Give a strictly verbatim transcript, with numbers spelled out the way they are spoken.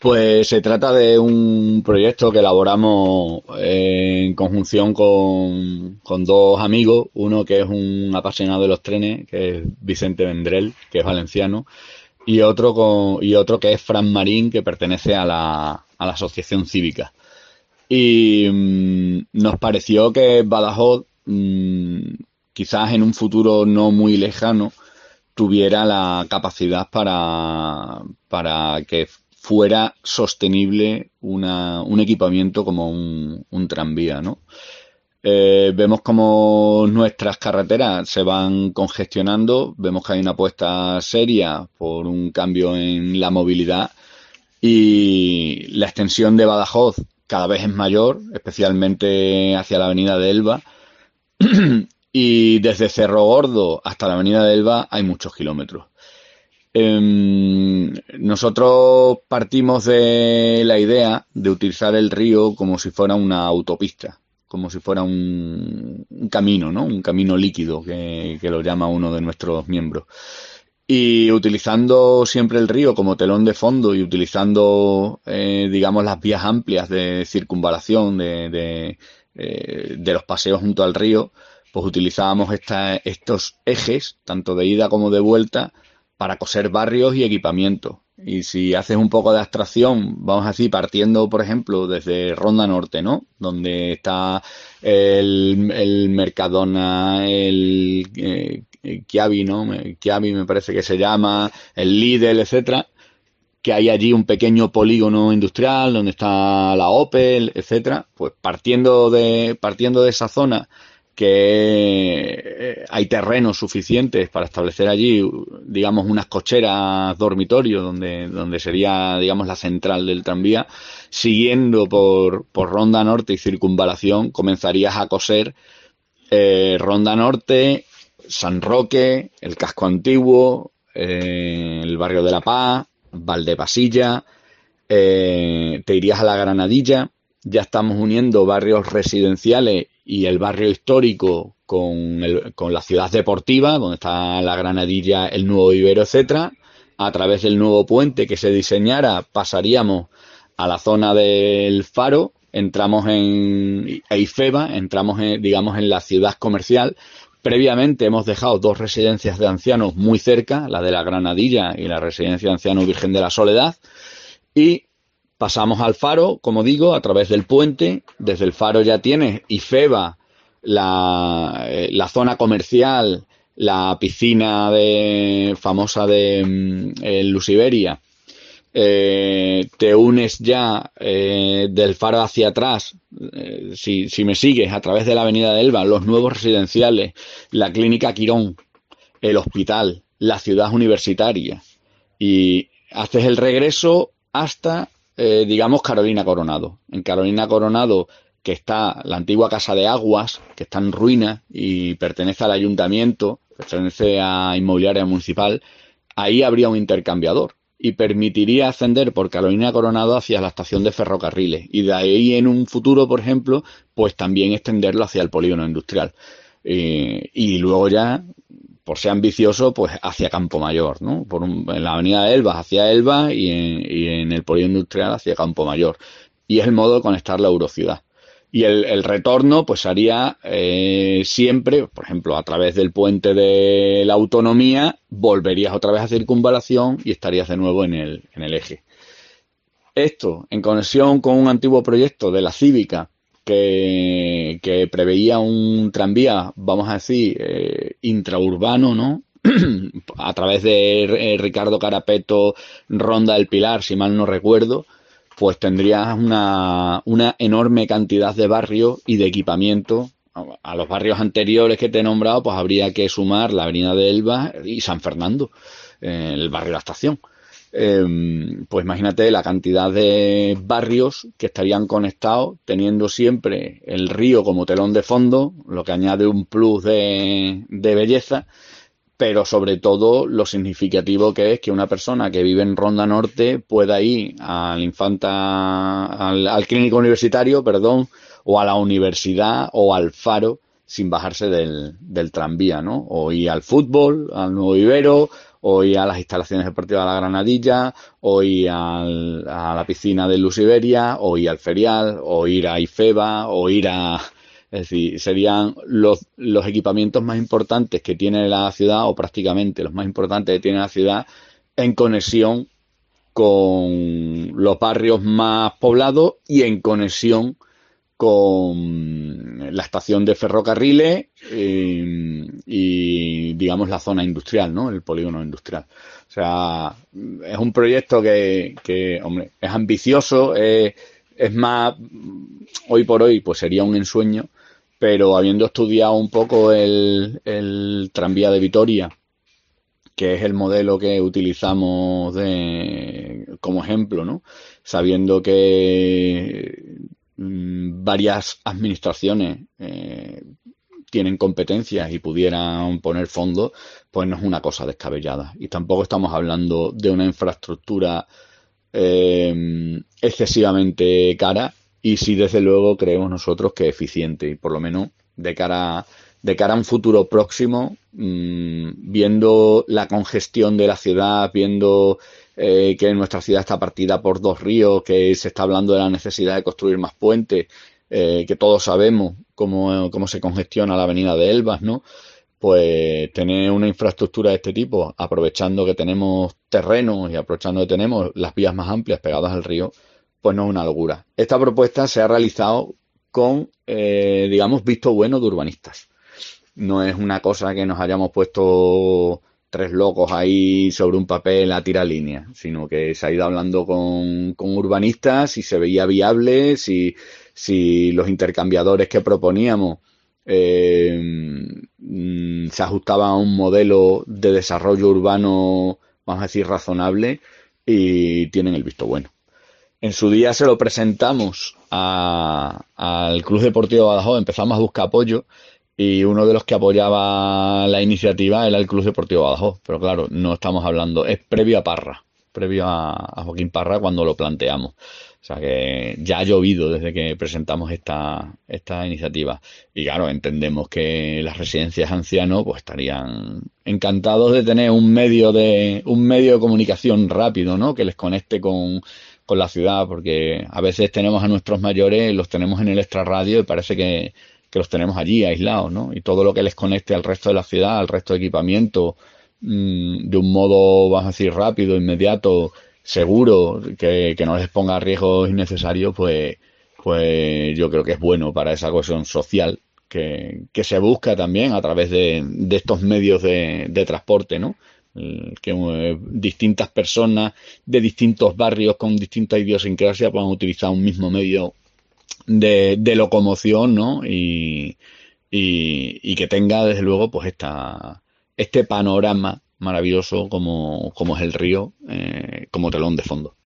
Pues se trata de un proyecto que elaboramos eh, en conjunción con, con dos amigos, uno que es un apasionado de los trenes, que es Vicente Vendrell, que es valenciano, y otro con, y otro que es Fran Marín, que pertenece a la, a la asociación cívica. Y mm, nos pareció que Badajoz, mm, quizás en un futuro no muy lejano, tuviera la capacidad para, para que fuera sostenible una, un equipamiento como un, un tranvía, ¿no? Eh, vemos como nuestras carreteras se van congestionando, vemos que hay una apuesta seria por un cambio en la movilidad y la extensión de Badajoz cada vez es mayor, especialmente hacia la avenida de Elba, y desde Cerro Gordo hasta la avenida de Elba hay muchos kilómetros. Eh, nosotros partimos de la idea de utilizar el río como si fuera una autopista, como si fuera un, un camino, ¿no? Un camino líquido, que, que lo llama uno de nuestros miembros. Y utilizando siempre el río como telón de fondo y utilizando, eh, digamos, las vías amplias de circunvalación de, de, eh, de los paseos junto al río, pues utilizábamos esta, estos ejes, tanto de ida como de vuelta, para coser barrios y equipamientos. Y si haces un poco de abstracción, vamos así, partiendo, por ejemplo, desde Ronda Norte, ¿no? Donde está el, el Mercadona, el, eh, el Kiabi, ¿no? El Kiabi me parece que se llama, el Lidl, etcétera, que hay allí un pequeño polígono industrial donde está la Opel, etcétera. Pues partiendo de, partiendo de esa zona, que hay terrenos suficientes para establecer allí, digamos, unas cocheras dormitorio donde, donde sería, digamos, la central del tranvía, siguiendo por, por Ronda Norte y Circunvalación, comenzarías a coser eh, Ronda Norte, San Roque, el Casco Antiguo, eh, el barrio de La Paz, Valdepasilla, eh, te irías a la Granadilla. Ya estamos uniendo barrios residenciales y el barrio histórico con, el, con la ciudad deportiva, donde está la Granadilla, el Nuevo Ibero, etcétera. A través del nuevo puente que se diseñara, pasaríamos a la zona del Faro, entramos en Ifeba, entramos, en, digamos, en la ciudad comercial. Previamente hemos dejado dos residencias de ancianos muy cerca, la de la Granadilla y la residencia de ancianos Virgen de la Soledad, y pasamos al Faro, como digo, a través del puente. Desde el Faro ya tienes Ifeba, la, la zona comercial, la piscina de, famosa de eh, Lusiberia. Eh, te unes ya eh, del Faro hacia atrás, eh, si, si me sigues, a través de la avenida de Elba, los nuevos residenciales, la clínica Quirón, el hospital, la ciudad universitaria. Y haces el regreso hasta... Eh, digamos Carolina Coronado. En Carolina Coronado, que está la antigua Casa de Aguas, que está en ruinas y pertenece al ayuntamiento, pertenece a Inmobiliaria Municipal, ahí habría un intercambiador y permitiría ascender por Carolina Coronado hacia la estación de ferrocarriles y de ahí en un futuro, por ejemplo, pues también extenderlo hacia el polígono industrial. Eh, y luego ya, por ser ambicioso, pues hacia Campo Mayor, ¿no? Por un, en la avenida de Elba hacia Elba y en, y en el polígono industrial hacia Campo Mayor. Y es el modo de conectar la Eurociudad. Y el, el retorno, pues haría eh, siempre, por ejemplo, a través del puente de la Autonomía, volverías otra vez a Circunvalación y estarías de nuevo en el, en el eje. Esto, en conexión con un antiguo proyecto de la Cívica, que, que preveía un tranvía, vamos a decir, eh, intraurbano, ¿no? A través de eh, Ricardo Carapeto, Ronda del Pilar, si mal no recuerdo, pues tendrías una, una enorme cantidad de barrios y de equipamiento. A los barrios anteriores que te he nombrado, pues habría que sumar la avenida de Elba y San Fernando, eh, el barrio de la Estación. Eh, pues imagínate la cantidad de barrios que estarían conectados, teniendo siempre el río como telón de fondo, lo que añade un plus de, de belleza, pero sobre todo lo significativo que es que una persona que vive en Ronda Norte pueda ir al Infanta, al, al clínico universitario, perdón, o a la universidad o al Faro sin bajarse del, del tranvía, ¿no? O ir al fútbol, al Nuevo Ibero, o ir a las instalaciones deportivas de la Granadilla, o ir al, a la piscina de Luz Iberia, o ir al Ferial, o ir a IFEBA, o ir a... Es decir, serían los, los equipamientos más importantes que tiene la ciudad, o prácticamente los más importantes que tiene la ciudad, en conexión con los barrios más poblados y en conexión con la estación de ferrocarriles eh, y, digamos, la zona industrial, ¿no? El polígono industrial. O sea, es un proyecto que, que hombre, es ambicioso, es, es más, hoy por hoy, pues sería un ensueño, pero habiendo estudiado un poco el, el tranvía de Vitoria, que es el modelo que utilizamos de, como ejemplo, ¿no? Sabiendo que mmm, varias administraciones eh, tienen competencias y pudieran poner fondos, pues no es una cosa descabellada. Y tampoco estamos hablando de una infraestructura eh, excesivamente cara, y sí, desde luego, creemos nosotros que eficiente, y por lo menos de cara, de cara a un futuro próximo, mmm, viendo la congestión de la ciudad, viendo eh, que nuestra ciudad está partida por dos ríos, que se está hablando de la necesidad de construir más puentes, eh, que todos sabemos cómo, cómo se congestiona la avenida de Elvas, ¿no? Pues tener una infraestructura de este tipo, aprovechando que tenemos terrenos y aprovechando que tenemos las vías más amplias pegadas al río, pues no es una locura. Esta propuesta se ha realizado con, eh, digamos, visto bueno de urbanistas. No es una cosa que nos hayamos puesto tres locos ahí sobre un papel a tirar líneas, sino que se ha ido hablando con, con urbanistas, si se veía viable, si, si los intercambiadores que proponíamos eh, se ajustaban a un modelo de desarrollo urbano, vamos a decir, razonable, y tienen el visto bueno. En su día se lo presentamos a, al Club Deportivo Badajoz, empezamos a buscar apoyo, y uno de los que apoyaba la iniciativa era el Club Deportivo Badajoz. Pero claro, no estamos hablando, es previo a Parra, previo a, a Joaquín Parra cuando lo planteamos. O sea que ya ha llovido desde que presentamos esta, esta iniciativa. Y claro, entendemos que las residencias de ancianos pues estarían encantados de tener un medio de, un medio de comunicación rápido, ¿no? Que les conecte con con la ciudad, porque a veces tenemos a nuestros mayores, los tenemos en el extrarradio y parece que, que los tenemos allí aislados, ¿no? Y todo lo que les conecte al resto de la ciudad, al resto de equipamiento, mmm, de un modo, vamos a decir, rápido, inmediato, seguro, que, que no les ponga riesgos innecesarios, pues, pues yo creo que es bueno para esa cohesión social que, que se busca también a través de, de estos medios de, de transporte, ¿no? Que eh, distintas personas de distintos barrios con distintas idiosincrasias puedan utilizar un mismo medio de, de locomoción, ¿no? Y, y, y que tenga desde luego pues esta este panorama maravilloso como, como es el río, eh, como telón de fondo.